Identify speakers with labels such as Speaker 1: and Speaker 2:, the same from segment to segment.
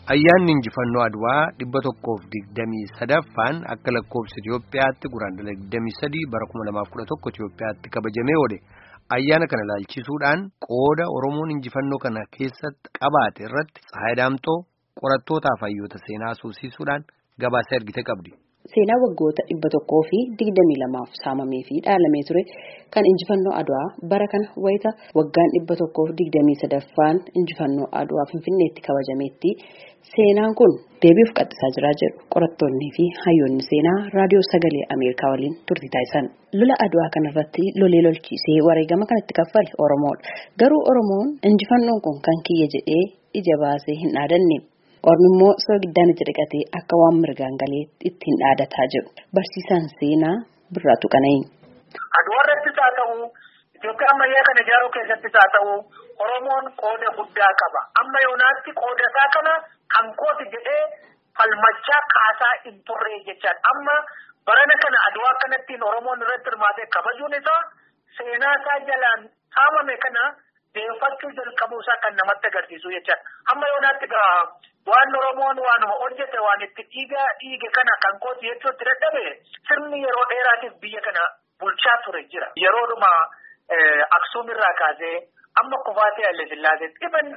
Speaker 1: Ayyaanni injifannoo Adwaa 123ffaan akka lakkoofsa Itoophiyaatti guraandhala 23 bara 2011 Itoophiyaatti kabajamee oole. Ayyaana kana ilaalchisuudhaan qooda Oromoon injifannoo kana keessatti qabaate irratti Tsahaayii qorattootaaf hayyoota seenaa asoosiisuudhaan gabaasa ergite qabdi.
Speaker 2: Seenaa waggoota 122f saamamee fi dhaalamee ture kan injifannoo Adwaa bara kana wayita waggaan 123ffaan injifannoo Adwaa Finfinneetti kabajameetti seenaan kun deebi'uuf qaxxisaa jira jedhu qorattoonnii fi hayyoonni seenaa raadiyoo sagalee Ameerikaa waliin turtii taasisan. Lola Adwaa kanarratti lolee lolchiisee wareegama kanatti kaffale Oromoodha. Garuu Oromoon injifannoon kun kan kiyya jedhee ija baasee hin dhaadanne. Ormi immoo soogiddaana jedhaqatee akka waan mirgaan galee ittiin dhaadataa jiru. Barsiisaan seenaa Birraatu Qana'ii.
Speaker 3: Adwaa irrattis haa ta'u, Itoophiyaa ammayyaa kana ijaaruu keessattis haa ta'u, Oromoon qooda guddaa qaba. Amma yoonaatti qooda isaa kana kan kooti jedhee falmachaa kaasaa hin turre jechaadha. Amma barana kana Adwaa kanattiin Oromoon irratti hirmaatee kabajuun isaa seenaa isaa jalaan saamame kana deeffachuu jalqabuu isaa kan namatti agarsiisu jechaadha. Amma yoonaatti waan Oromoon waanuma hojjete waan itti dhiige kana kan kooti jechuutti dadhabe sirni yeroo dheeraatiif biyya kana bulchaa ture jira. Yeroodhuma Aksuum irraa kaasee amma kufaatee Haile Sillaaseetti dhiban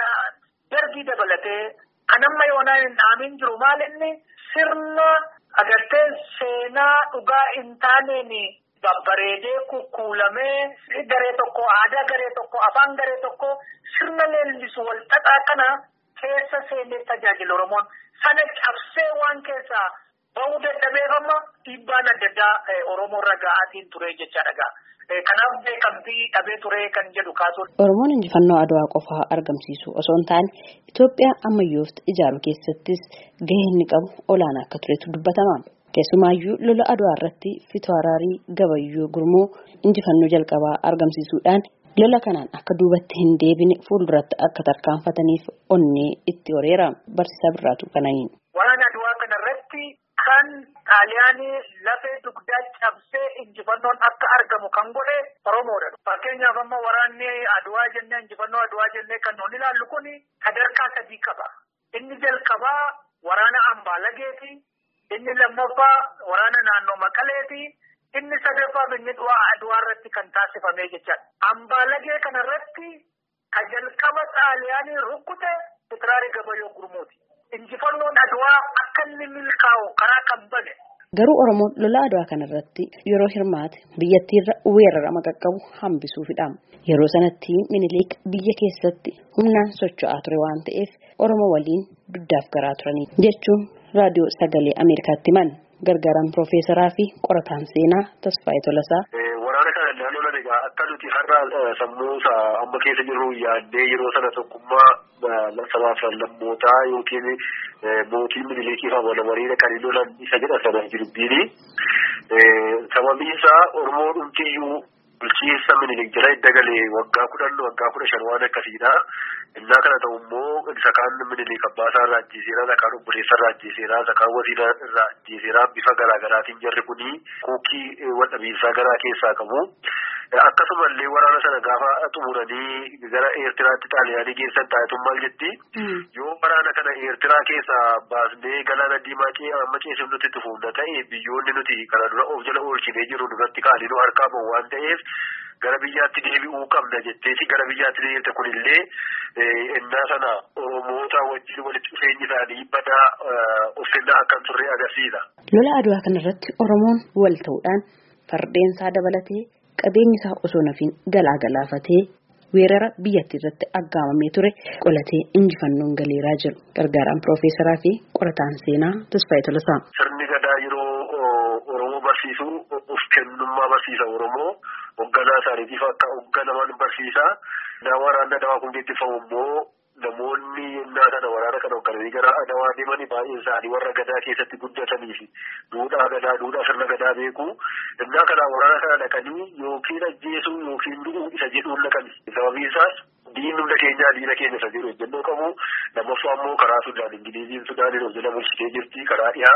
Speaker 3: dargii dabalatee kan amma yoonaan hin dhaamin jiru maal inni sirna agartee seenaa dhugaa hin taaneen babbareedee kukkuulamee garee tokko aadaa garee tokko afaan garee tokko sirna leellisu wal xaxaa kana keessa seenee tajaajilu Oromoon sana cabsee waan keessaa bahuu dadhabeef amma dhiibbaan adda addaa Oromoo irra ga'aatiin ture jechaadha. Kanaaf beekamtii dhabee ture kan jedhu kaasuun.
Speaker 2: Oromoon injifannoo Adwaa qofaa argamsiisu osoo hin taane Itoophiyaa ammayyooftu ijaaruu keessattis gahee inni qabu olaanaa akka turetu dubbatama. Keessumaayyuu lola Adwaa irratti Fitaraarii Gabayyoo Gurmoo injifannoo jalqabaa argamsiisuudhaan lola kanaan akka duubatti hin deebine fuulduratti akka tarkaanfataniif onnee itti horeera. Barsiisaa Birraatu Qana'ii.
Speaker 3: Waan Adwaa kanarratti kan Xaaliyaanii lafee dugdaa cabsee injifannoon akka argamu kan godhe Oromoodha. Fakkeenyaaf amma waraanni Adwaa jennee injifannoo Adwaa jennee kan nuti ilaallu kun sadarkaa 3 qaba. Inni jalqabaa waraana Ambaalageeti. Inni lammaffaa waraana naannoo Maqaleeti. Inni sadaffaa inni Adwaa irratti kan taasifamee jechaadha. Ambaalagee kanarratti kan jalqaba Xaaliyaanii rukkute Fitaraarii Gabayyoo Gurmuuti. Injifannoon Adwaa akka inni milkaa'u karaa kan bane.
Speaker 2: Garuu Oromoon lola Adwaa kanarratti yeroo hirmaate biyyattiirra weerarama qaqqabu hambisuufidha. Yeroo sanatti Minilik biyya keessatti humnaan socho'aa ture waan ta'eef Oromoo waliin duddaaf garaa turanii jechuun raadiyoo sagalee Ameerikaatti himan. Gargaaraan Piroofeesaraa fi qorataan seenaa Tasfaayee Tolasaa.
Speaker 4: Waraana kana naannoon egaa akka nuti har'a sammuu amma keessa jirru yaaddee yeroo sana tokkummaa sabaaf lammootaa yookiin mootii Minilikii fi Abbaa kan lolan isa jedha sana jirbiini. Sababiin isaa Oromoo dhumtiyyuu bulchiinsa Minilik jala dagalee waggaa 10 waggaa 15 waan akkasiidha. Innaa kana ta'u immoo isa kaan Minilik abbaasaa irraa ajjeeseera, isa kaan obboleessa irraa ajjeeseera, isa kaan wasiila irraa ajjeeseera. Bifa garaagaraatiin jarri kuni kuukii waldhabiinsaa garaa keessaa qabu. Akkasumallee waraana sana gaafa xumuranii gara Eertiraatti Xaaliyaanii geessan taa'etu maal jetti? Yoo waraana kana Eertiraa keessaa baasnee galaana diimaa amma ceesif nuti itti fuudhna ta'e biyyoonni nuti kana dura of jala oolchinee jiru duratti ka'anii nu harkaa bahu waan ta'eef gara biyyaatti deebi'uu qabna jetteeti gara biyyaatti deebite kunillee innaa sana Oromoota wajjin walitti dhufeenyi isaanii badaa uffannaa akka turre agarsiisa.
Speaker 2: Lola Adwaa kanarratti Oromoon wal ta'uudhaan fardeensaa dabalatee qabeenyi isaa osoo nafiin galaafatee weerara biyyattii irratti aggaamamee ture qolatee injifannoon galeeraa jiru. Gargaaraan Piroofeesaraa fi qorataan seenaa Tasfaayee Tolasaa.
Speaker 4: Sirni gadaa yeroo Oromoo barsiisu of kennummaa barsiisa Oromoo. Hoogganaa isaaniitiif akka hoogganaman barsiisa. Waraanni Adwaa kun geessifamu immoo namoonni innaa sana waraana kana hooggananii gara Adwaa deemanii baay'een isaanii warra gadaa keessatti guddatanii fi duudhaa sirna gadaa beeku. Innaa kana waraana kana dhaqanii yookiin ajjeesuu yookiin du'uu isa jedhuun dhaqani. Sababiin isaas diinni hunda keenyaa diina keenya isa jedhu ejjennoo qabu. Lammaffaa immoo karaa Sudaan Ingiliiziin Sudaaniin of jala bulchitee jirti karaa dhiyaa.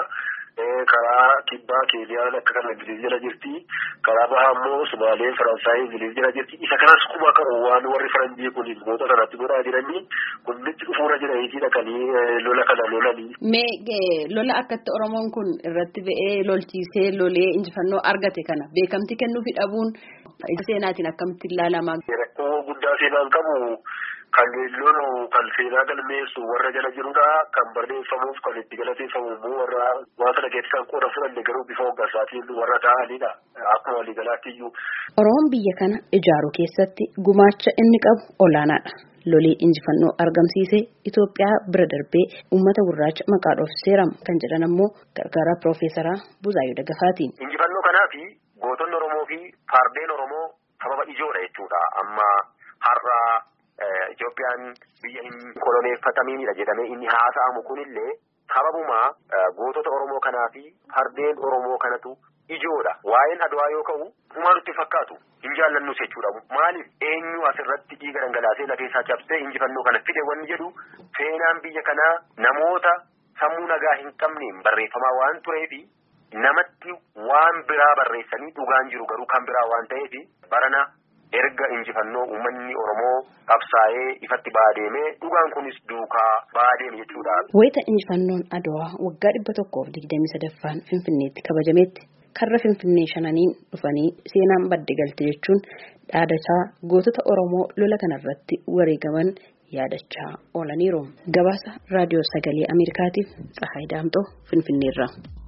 Speaker 4: karaa kibbaa Keeniyaan akka kana Ingiliiz jala jirti. Karaa bahaa immoo Sumaaleen Faransaayii Ingiliiz jala jirti. Isa kanas kuma qabu waan warri Faranjii kun moota sanatti godhaa jiranii kunnitti dhufuura jiraniiti dhaqanii lola kana lolanii.
Speaker 2: Lola akkatti Oromoon kun irratti ba'ee lolchiisee lolee injifannoo argate kana beekamti kennuufi dhabuun seenaatiin akkamitti ilaalama?
Speaker 4: Rakkoo guddaa seenaan qabu. Kan lolu kan seenaa galmeessu warra jala jirudha. Kan barreeffamuuf kan itti galateeffamu immoo warra waan sana keessatti kan qooda fudhanne garuu bifa hoggansaatiin warra ta'anidha. Akkuma waliigalaatti iyyuu.
Speaker 2: Oromoon biyya kana ijaaruu keessatti gumaacha inni qabu olaanaadha. Lolii injifannoo argamsiise Itoophiyaa bira darbee uummata gurraacha maqaa dhoofsiseerama kan jedhan ammoo gargaaraa Piroofeesaraa Buzaayyoo Dagafaatii.
Speaker 5: Injifannoo kanaafi gootonni Oromoo fi fardeen Oromoo sababa ijoodha jechuudha. Amma har'a Itoophiyaan biyya hin koloneeffatamiinidha jedhamee inni haasa'amu kunillee sababuma gootota Oromoo kanaa fi fardeen Oromoo kanatu ijoodha. Waa'een Adwaa yoo ka'u humaa nutti fakkaatu hin jaallannus jechuudha. Maaliif eenyu asirratti dhiiga dhangalaasee lafeessaa cabsee injifannoo kana fide wanni jedhu seenaan biyya kanaa namoota sammuu nagaa hin qabneen barreeffamaa waan tureefi namatti waan biraa barreessanii dhugaan jiru garuu kan biraa waan ta'eefi barana erga injifannoo uummanni Oromoo qabsaa'ee ifatti baadeemee dhugaan kunis duukaa baadeeme jechuudha.
Speaker 2: Wayita injifannoon Adwaa waggaa 123ffaan Finfinneetti kabajametti karra Finfinnee shananiin dhufanii seenaan badde galte jechuun dhaadachaa gootota Oromoo lola kanarratti wareegaman yaadachaa oolaniiru. Gabaasa Raadiyoo Sagalee Ameerikaatiif Tsahaay Daamxoo Finfinneerraa.